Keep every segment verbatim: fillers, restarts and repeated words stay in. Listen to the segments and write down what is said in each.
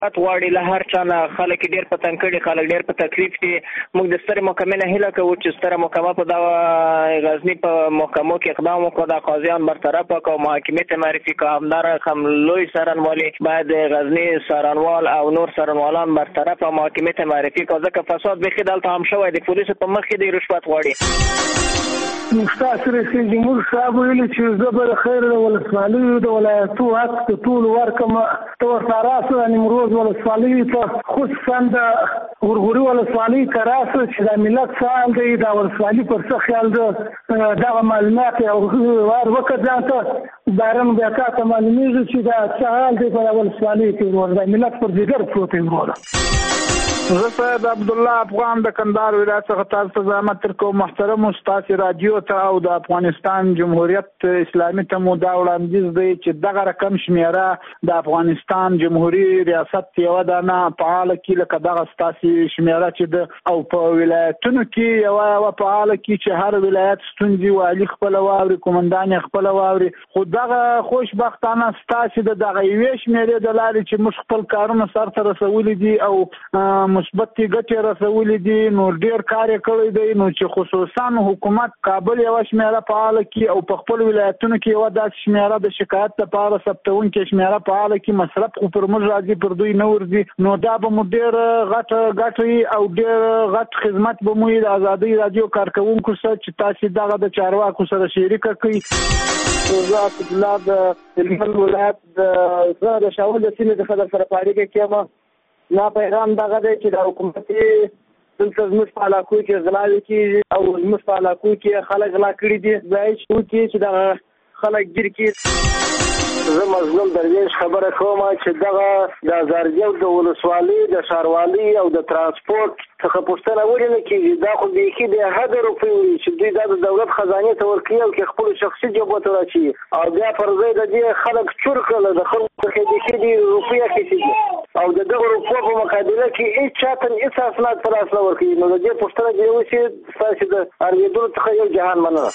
غواړي له هر چا نه خلک ډېر په تنګ کړي، خلک ډېر په تکلیف دي. موږ د سترې محکمې نه هیله کوو چې ستره محکمه په دغه غزني په محکمو کې اقدام وکړي، د قاضیان برطرف کړي او محاکمې ته معرفي کړي. همدارنګه هم لوی څارنوالي باید د غزني څارنوال او نور څارنوالان برطرف او محاکمې ته معرفي کړي، ځکه فساد بیخي دلته هم شوی د پولیسو په مخ کې د رشوت غواړي. مستشار رئیس جمهور صاحب ویلي چې زه به د خیر د ولسوالیو د ولایتو حق د ټولو ورکړم. ته ورته راسه نیمروز ولسوالۍ ته، خصوصا د غورغوري ولسوالۍ ته راسه چې دا ملت څه حال دی، دا ولسوالي پر څه خیال ده، دغه معلومات او ور وکړه ځان ته. بارن بیا تا ته معلومېږي چې دا څه حال دی په ولسوالۍ کې. ورور دا ملت پر ځګر پروت دی. وروره زه سید عبدالله افغان د کندهار ولایت څخه تاسو ته زحمت درکوم. محترم ستاسو رادیو ته او د افغانستان جمهوریت اسلامي ته مو دا وړاندیز دی چې دغه رقم شمیره د افغانستان جمهوریت ریاست یو دانه فعال کی لکه دغه ستاسو شمیره چې د او په ولایتونو کې یو یو فعال کی چې هر ولایت ستونزي والی خپل واوري، کومندان خپل واوري. خو دغه خوشبختانه ستاسو د دغه یوې شمیرې د لارې چې موږ خپل کارونه سرته رسولي دي او مثبت ګټې رسولې دي، نو ډېر کار یې کړی دی. نو چې خصوصا حکومت کابل یو شمیره فعاله کړي او په خپل ولایتونو کې یو داسې شمیره د شکایت لپاره ثبتونکې شمیره فعاله کړي، مصرف خو پر موږ راځي، پر دوی نه ورځي. نو دا به مو ډېر غټ ګټې او ډېر غټ خدمت به مو د ازادۍ راډیو کارکوونکو سره چې تاسو دغه د چارواکو سره شریکه کړئ. زه عبدالله د هلمند ولایت زه د شاول د سیمې د خدر سره اړیکه کوم. نا پیغام دغه دی چې د حکومتي دلته زموږ په علاقو کې غلاوې کېږي او زموږ په علاقو کې خلک غلا کړي دي. ځای چې دغه خلک ګیر کړي. زه مظلوم درویش خبره کوم چې دغه د زرجو د ولسوالۍ د ښاروالۍ او د ترانسپورت څخه پوښتنه ولې نه کېږي. دا خو بیخي د حد روپۍ وي چې دوی دا د دولت خزانې ته ورکوي او کې خپلو شخصي جېبو ته راچوي او بیا پر ځای د دې خلک چور کړل، د خلکو څخه بیخي د روپۍ اخیستي دي او د دغه روپو په مقابله کې هېڅ چا ته هېڅ اسناد په لاس نه ورکوي. نو د دې پوښتنه دې وشي ستاسې د اورېدلو څخه یو جهان مننه.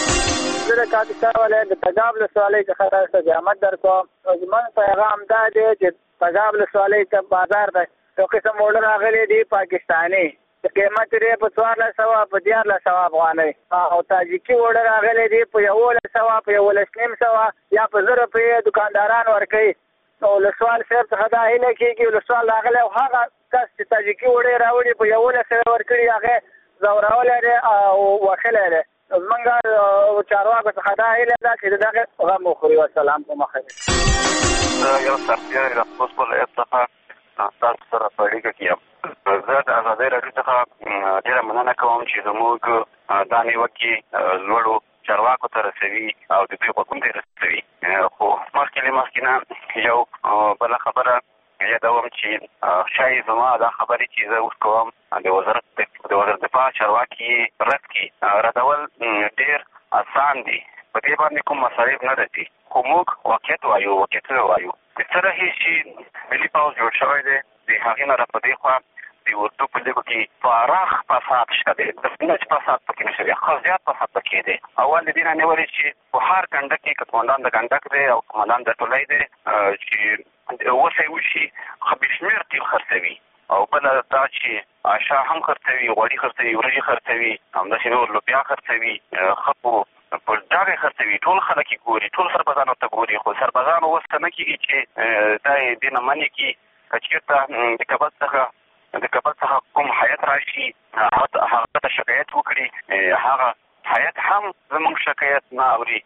زه د کاپیسا ولایت د تګاب ولسوالۍ څخه تاسو ته زحمت درکوم. زموږ پیغام دا دی چې تګاب ولسوالۍ ته بازار دی یو قسم اوړه راغلی دي پاکستاني، قیمت یې په څوارلس سوه په دیارلس سوه افغانۍ او تاجکي اوړه راغلی دي په یولس سوه په یولس نیم سوه یا په زر روپۍ دکانداران ورکوي. نو ولسوال صاحب څخه دا هیله کېږي ولسوال راغلی او هغه کس چې تاجکي اوړه یې راوړي په یولس سوه ورکړي هغه ځورولی دی او وښلی دی. زمونږ چارواکو څخه دا هیله ده چې دغه غم وخوري. والسلام په مخه دی. زه یو سرتیری د خوست ولایت څخه تاسو سره په اړیکه کې یم. زه د ازادۍ راډیو څخه ډېره مننه کوم چې زموږ دا نیوکې لوړو چارواکو ته رسوي او د دوی غوږونو ته رسوي. خو مخکې له مخکې نه یو بله خبره یادوم چې شاید زما دا خبرې چې زه اوس کوم د وزارت د وزارت دفاع چارواکي رد کړي. ردول ډېر اسان دي، په دې باندې کوم مصارف نه راځي. خو موږ واقعیت وایو، واقعیتونه وایو. د څه راهیسې چې ملي پوځ جوړ شوی دی د هغې نه را په دې خوا د اردو په لیکو کې پراخ فساد شته دی. نه چې فساد پکې نه شوی، ښه زیات فساد پکې دی. اول د دې نه نیولې چې په هر کنډک کې که قومندان د کنډک دی او قومندان د ټولۍ دی چې اوسه یې وشي ښه بې شمېر تیل خرڅوي او بله دا چې اشا هم خرڅوي، غوړي خرڅوي، وریجې خرڅوي، همداسې نور لوبیا خرڅوي، ښه په ډاګې خرڅوي. ټول خلک یې ګوري، ټول سربازان ورته ګوري. خو سربازان اوس ته نه کېږي چې دا یې دې نه منې کړي. که چېرته د کابل څخه د کابل څخه کوم هیات راشي هغه ته شکایت وکړي، هغه هیات هم زموږ شکایت نه اوري.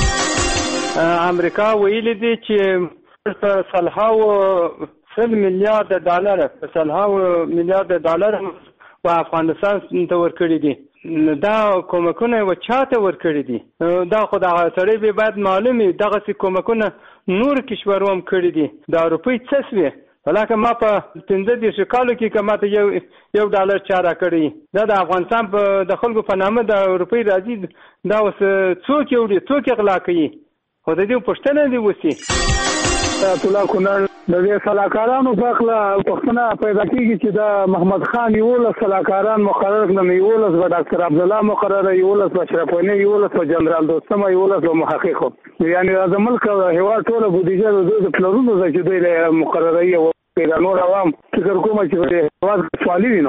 امریکا ویلي دي چې په سلهاوو سل میلیارد ډالر په سلهاوو میلیارد ډالر په افغانستان ته ورکړي دي. دا کومکونه و چاته ورکړي دي؟ دا خو دغه سړی به باید معلوم وي دغسې کومکونه نور کشورو هم کړي دي. دا روپۍ څه سوې؟ ولاکه ما په پنځه دېرشو کالو کې که ما ته یو یو ډالر چا راکړی، دا د افغانستان په د خلکو په نامه د روپۍ راځي. دا اوس څوک یې وړي، څوک یې غلا کوي؟ خو د دې پوښتنه دې وشي. طلع کونړ د دې سلاکارانو په اړه پوښتنه پیدا کېږي چې دا محمد خان یولس سلاکاران مقرر کړل، یولس به ډاکټر عبدالله مقرره، یولس به اشرف غني، یولس به جنرال دوستمه، یولس به محقق. یعنې د ملک هېواد ټوله بودیجه د دوی د پلرونو ده چې دوی له مقرروي دا نور عوام فکر کوم چې واز سوالي دي. نو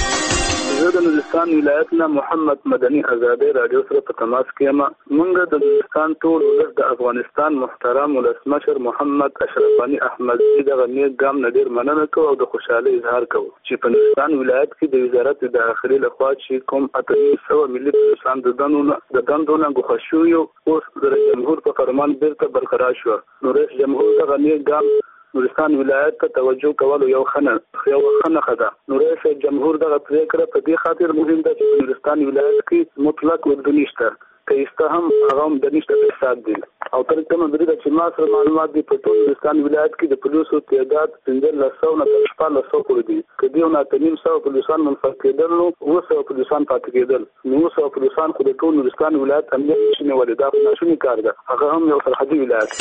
زه د نورستان ولایت نه محمد مدني آزادۍ رادیو سره په تماس کې یم. موږ د نورستان ټول ولس د افغانستان محترم ولسمشر محمد اشرف غني احمدي دغه نیک ګام نه ډېر مننه کوو او د خوشحالۍ اظهار کوو چې په نورستان ولایت کې د وزارت داخلي لخوا چې کوم اته سوه ملي پولیسان د دندو د دندو نه ګوښه شوي اوس د جمهور په فرمان بیرته برقرار شو. نو رئیس جمهور دغه نیک ګام نورستان ولایت ته توجه کول یو خنه یو خنه خده. نو رئیس جمهور دغه پریکړه په دې خاطر مهم ده چې نورستان ولایت کې مطلق وګړي نشته که ایسته هم هغه هم د نشته په حساب دي. او تر کومه درې چې ما سره معلومات دي په ټول نورستان ولایت کې د پولیسو تعداد پنځلس سوه نه تر شپاړس سوه پورې دي. که دوی نه اته نیم سوه پولیسان منفق کېدل نو اووه سوه پولیسان پاتې کېدل. نو اووه سوه پولیسان خو د ټول نورستان ولایت امنیت نشي نیولی. دا خو ناشونی کار ده. هغه هم یو سرحدي ولایت.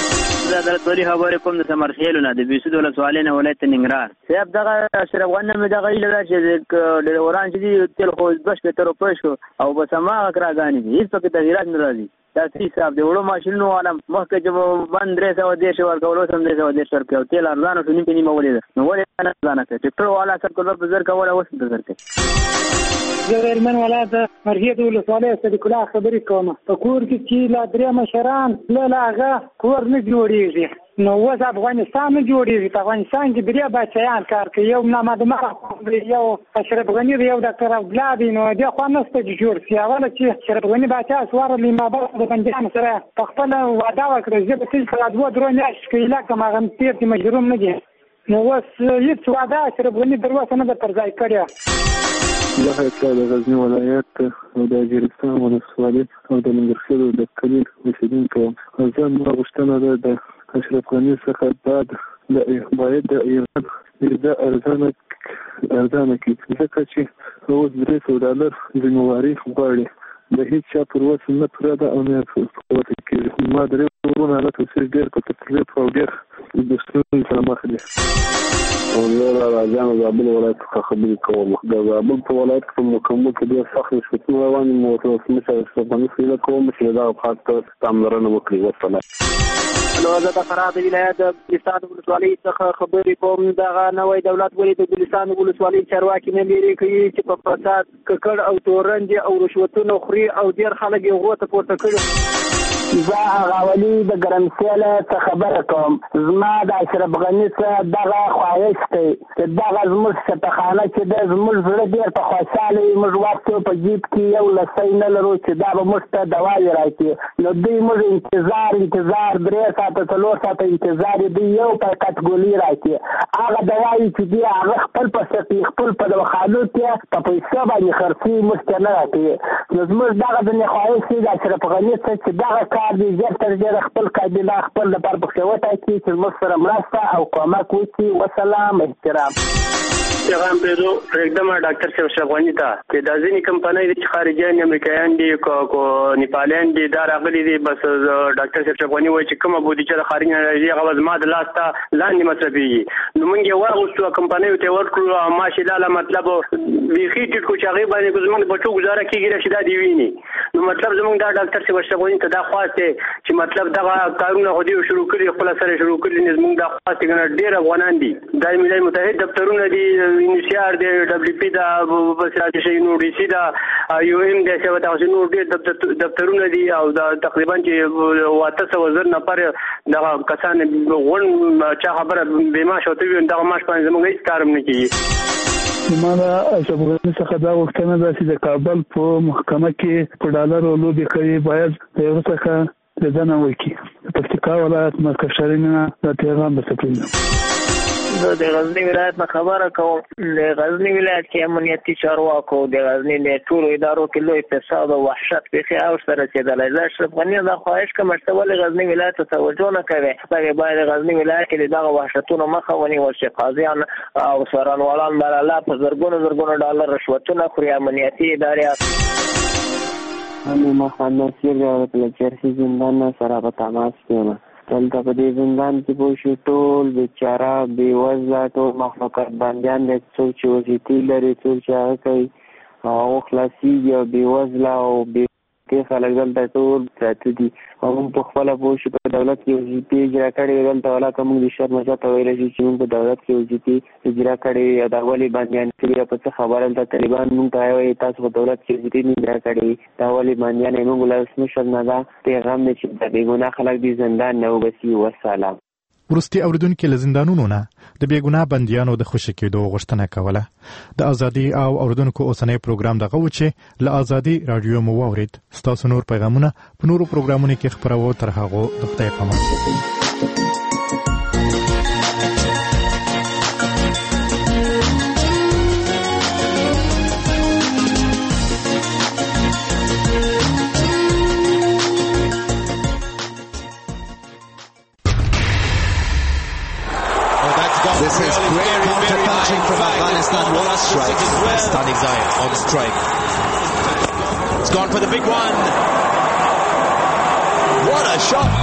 زه عدالت ولی خبرې کوم د ثمرخیلو نه د بیسود ولسوالۍ نه ولایت ننګرهار. صاحب دغه اشرف غني مې دغه هیله ده چې ډریوران چې دي تیل خو دوه شپېته روپۍ شو او بس هماغه کراګانې دي، هېڅ پکې تغیرات نه راځي. دا صحیح صاحب د وړو ماشینونو والا مخکې چې بند درې سوه دېرش ورکول اوس هم درې سوه دېرش ورکوي او تیل ارزانه شو نیم په نیمه ولې ده. نو ولې نه ارزانه کوي؟ ټکټر والا سر کلر په زر کوله اوس په زر کوي. زه د هلمند ولایت مرهید ولسوالۍ صدیق الله خبرې کوم. په کور کې چې لا درې مشران تلل هغه کور نه جوړېږي. نو اوس افغانستان نه جوړېږي. په افغانستان کې درې بچیان کار کوي، یو محمد عمر، یو اشرف غني، یو ډاکټر عبدالله دی. نو دې خوا نشته چې جوړ شي. اوله چې اشرف غني باچا سوارلي ما بعد د بندیانو سره په خپله وعده وکړه زه به تل سره دوه درې میاشتې کې علاج کوم، هغه تېر دي مجروم نه دي. نو اوس هېڅ وعده اشرف غني تر اوسه نه ده پر ځای کړې. زه د غزني ولایت او د اجرستان ولسوالۍ او د ننګرخیلو د کلي اوسېدونکی یم. زه زما غوښتنه ده د اشرف غني څخه بعد د باید د ایران ویزه ارزانه ارزانه کړي، ځکه چې اوس درې سوه ډالر ذمهواري غواړي. د هېڅ چا پر وس نه پوره ده او نه پوره کېږي. ما درې ورونه هلته اوسېږي ډېر په تکلیف او ډېر د ستونزو سره مخ دي. زه د راجان زابل ولایت څخه خبرې کوم. د زابل په ولایت کې په مکمل کې ډېر سخت نسبتونه روان دي. ولسمشر اشرف غني هیله کوم چې دغه خاص ته پاملرنه وکړي. وسلام. نو زه د فراه د ولایت د ګلستان ولسوالۍ څخه خبرې کوم. دغه نوی دولت ولې د ګلستان ولسوالۍ چارواکي نه لرې کوي چې په فساد ککړ او تورنج او رشوتونه خوري او ډېر خلک یې غوته پورته کړي. زه هغه ولي د ګرمسېله څه خبره کوم. زما د اشرف غني څه دغه خواهش دی چې دغه زموږ سپهخانه چې دی زموږ زړه ډېر په خوشحاله وي. موږ وخت په جیب کې یو لسی نه لرو چې دا به موږ ته دواوې راکړي. نو دوی موږ انتظار انتظار درې ساعته څلور ساعته انتظار دوی یو پیکټ ګولۍ راکړي. هغه دواوې چې دي هغه خپل په سپي خپل په دواخانو کې په پیسو باندې خرڅوي، موږ ته نه راکوي. نو زموږ دغه ځینې خواهش دی د اشرف غني څه چې دغه کار دی ژر تر ژره خپل کابینه خپل لپاره پکې وټاکي چې موږ سره مرسته او کومک وکړي. وسلام، احترام. پیغام پرېږدو پرېږدم ډاکټر صاحب اشرف غني ته چې دا ځینې کمپنۍ دي چې خارجیان امریکایان دي کو نیپالیان دي دا راغلي دي. بس ډاکټر صاحب اشرف غني وایي چې کومه بودیجه د خارج نه راځي هغه زما د لاس ته لاندې مصرفېږي. نو موږ یې واغوستو کمپنیو ته ورکړو او ماشي دا مطلب بیخي ټیټ کړو چې هغې باندې زموږ د بچو ګزاره کېږي چې دا دې ویني. نو مطلب زموږ دا ډاکټر صاحب اشرف غني ته دا خواست دی چې مطلب دغه کارونه خو دې شروع کړي خپله سره شروع کړي. زموږ دا خواست دی که ډېر افغانان دي دا ملل متحد دفترونه دي، انسیار دی، ډبلیو پي دا، بس نو ډي سي دا، یو ایم دی، داسې نور ډېر دفترونه دي او دا تقریبا چې اته سوه زر نفر دغه کسان غونډ چا خبره بې معاش ورته وي دغه معاش باندې زموږ هېڅ کار هم نه کېږي. زما د اشرف غني څخه دا غوښتنه ده چې د کابل په محکمه کې په ډالرو لوبې کوي باید د هغه څخه لیدنه وکړي. د پکتیکا ولایت مرکز شهري نه دا پیغام درته پرېږدم. زه د غزني ولایت نه خبره کوم. د غزني ولایت کې امنیتي چارواکو د غزني د ټولو ادارو کې لوی فساد او وحشت بیخي اوج ته رسېدلی. زه اشرف غني دا خواهش کوم چې ولې غزني ولایت ته توجه نه کوي. هغې باید غزني ولایت کې د دغه وحشتونو مخه ونیول شي. قاضیان او څارنوالان به الله په زرګونو زرګونو ډالر رشوتونه خوري. امنیتي ادارې هم محمد نصیر د چرسي زندان سره په تماس کې یم. دلته په دې زندان کې پوه شو ټول بیچاره بېوزله ټول مخلوقات بندیان دي. څوک چې وظیفې لري څوک چې هغه کوي او خلاصېږي او بېوزله او بې کې خلک دلته ټول پراته دي او موږ په خپله پوه شو په دولت کې وظیفې اجرا کړې دلته ولا که موږ د شرمجه ته ویلی شي چې موږ په دولت کې وظیفې اجرا کړې یا دا ولې بندیان کړي په څه خبره دلته طالبان موږ ته وایي تاسو په دولت کې وظیفې نه اجرا کړې دا ولې بندیان یې موږ ولسمشر نه دا پیغام دی چې د بېګناه خلک دې زندان نه وباسي. والسلام. وروستي اوریدونکي له زندانونو نه د بېګناه بندیانو د خوشي کېدو غوښتنه کوله. د ازادي او اوریدونکو اوسنی پروګرام دغه و چې له ازادي رادیو مو واورید. ستاسو نور پیغامونه په نورو پروګرامونو کې خپرو. تر هغو د خدای په امان. This is great counter-punching from Afghanistan. What a strike. Stunning Zaid on strike. It's gone for the big one. What a shot.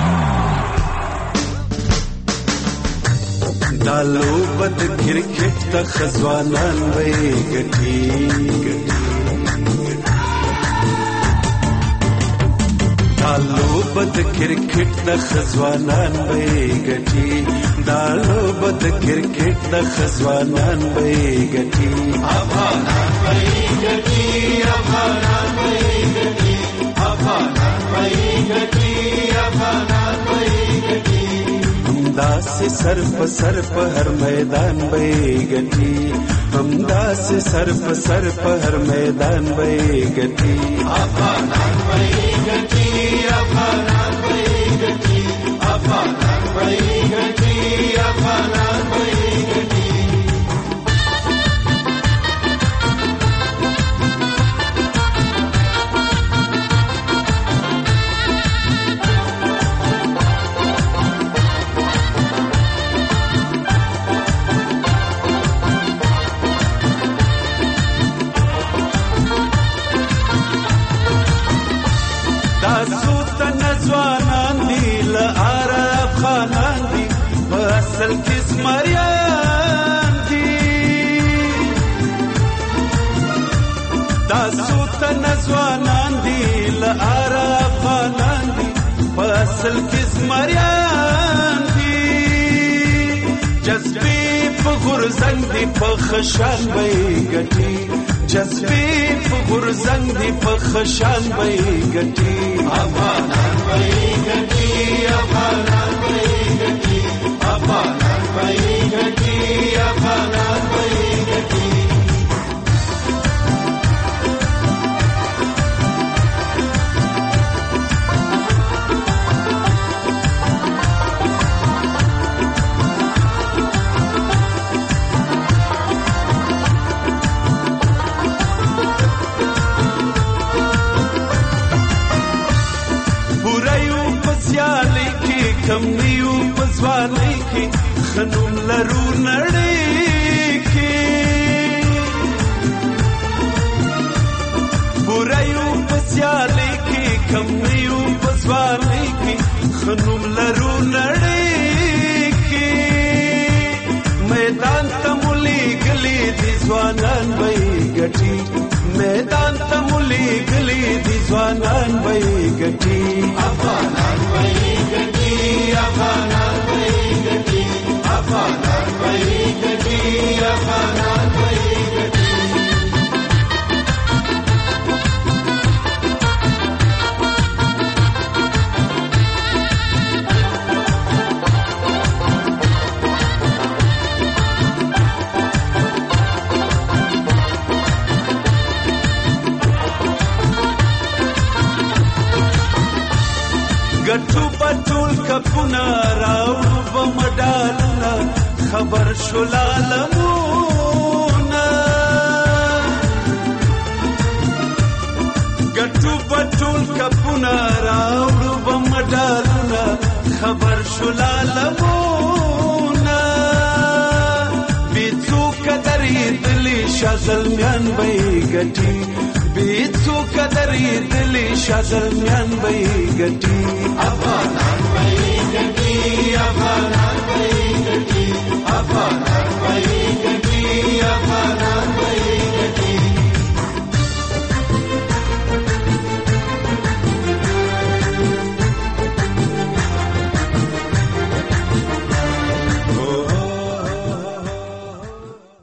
Dalu bad cricket ta khazwanan vai gati Dalu bad cricket ta khazwanan vai gati Dalu bad cricket ta khazwanan vai gati Afghanan vai gati Afghanan vai gati Afghanan vai gati Afghanan vai gati हमदा से सर प सर प हर मैदान बहेगती हमदा से सर प सर प हर मैदान बहेगती अफगान बहेगती अफगान बहेगती अफगान बहेगती अफगान बहेगती اصل کس مریان دی جذبی په غرزنګ دی په خشان وای ګټي جذبی په غرزنګ دی په خشان وای ګټي افغانان وای ګټي افغانان وای ګټي افغانان وای ګټي افغانان وای ګټي کم نیو پزوانی کی خنوم لرو نړۍ کی بورایو پسیالی کی کم نیو پزوانی کی خنوم لرو نړۍ کی میدان تملی گلی دی ځوانان وای ګټي میدان تملی گلی دی ځوانان وای ګټي افغانان وای ګټي افغانان وای ګټي افغانان وای ګټي افغانان وای ګټي ګټو پټول کپونه راوړو بمډالونه خبر شولا لمونه ګټو پټول کپونه راوړو بمډالونه خبر شولا لمونه بیڅو کدرې دلی شازل میان وای ګټي بیڅو کدرې دلی شازل میان وای ګټي افغانان وای ګټي افغانان وای ګټي افغانان وای